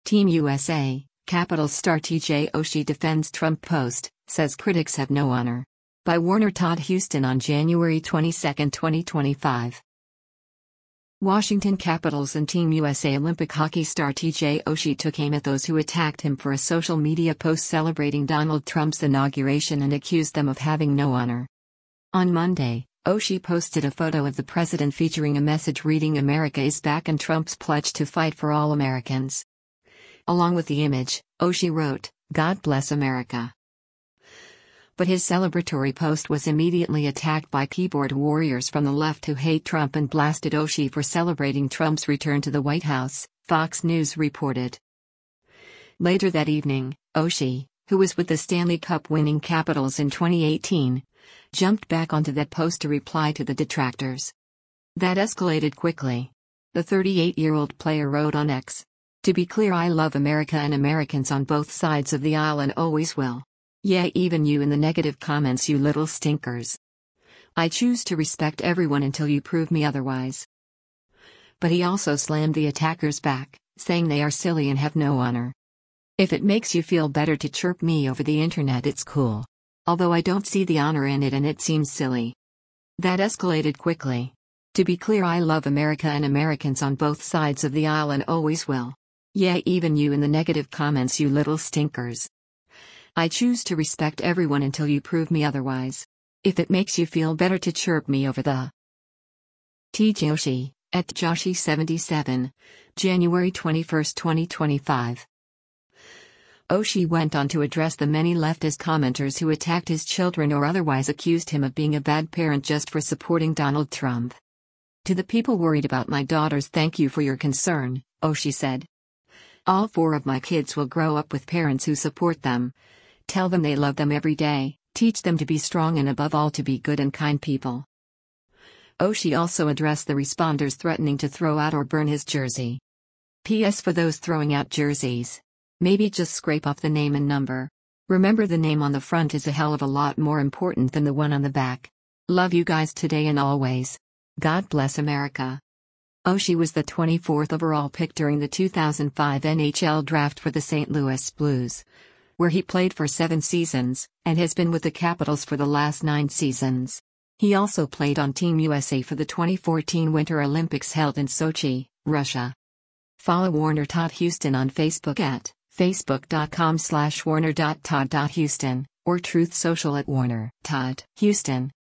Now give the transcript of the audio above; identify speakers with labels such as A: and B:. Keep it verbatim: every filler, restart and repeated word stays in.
A: Team U S A, Capitals star T J Oshie defends Trump post, says critics have no honor. By Warner Todd Huston on January twenty-second, twenty twenty-five. Washington Capitals and Team U S A Olympic hockey star T J Oshie took aim at those who attacked him for a social media post celebrating Donald Trump's inauguration and accused them of having no honor. On Monday, Oshie posted a photo of the president featuring a message reading "America is back" and Trump's pledge to fight for all Americans. Along with the image, Oshie wrote, "God bless America." But his celebratory post was immediately attacked by keyboard warriors from the left who hate Trump and blasted Oshie for celebrating Trump's return to the White House, Fox News reported. Later that evening, Oshie, who was with the Stanley Cup-winning Capitals in twenty eighteen, jumped back onto that post to reply to the detractors. That escalated quickly. The thirty-eight-year-old player wrote on X, "To be clear, I love America and Americans on both sides of the aisle and always will. Yeah, even you in the negative comments, you little stinkers. I choose to respect everyone until you prove me otherwise." But he also slammed the attackers back, saying they are silly and have no honor. "If it makes you feel better to chirp me over the internet, it's cool. Although I don't see the honor in it and it seems silly." That escalated quickly. "To be clear, I love America and Americans on both sides of the aisle and always will. Yeah, even you in the negative comments, you little stinkers. I choose to respect everyone until you prove me otherwise. If it makes you feel better to chirp me over the." T J Oshie, at Joshie seventy-seven, January twenty-first, twenty twenty-five. Oshie went on to address the many leftist commenters who attacked his children or otherwise accused him of being a bad parent just for supporting Donald Trump. "To the people worried about my daughters, thank you for your concern," Oshie said. "All four of my kids will grow up with parents who support them. Tell them they love them every day, teach them to be strong and above all to be good and kind people." Oshie also addressed the responders threatening to throw out or burn his jersey. P S For those throwing out jerseys, maybe just scrape off the name and number. Remember, the name on the front is a hell of a lot more important than the one on the back. Love you guys today and always. God bless America. Oshie was the twenty-fourth overall pick during the two thousand five N H L draft for the Saint Louis Blues, where he played for seven seasons, and has been with the Capitals for the last nine seasons. He also played on Team U S A for the twenty fourteen Winter Olympics held in Sochi, Russia. Follow Warner Todd Huston on Facebook at facebook.com slash warner.todd.huston, or Truth Social at Warner Todd Huston.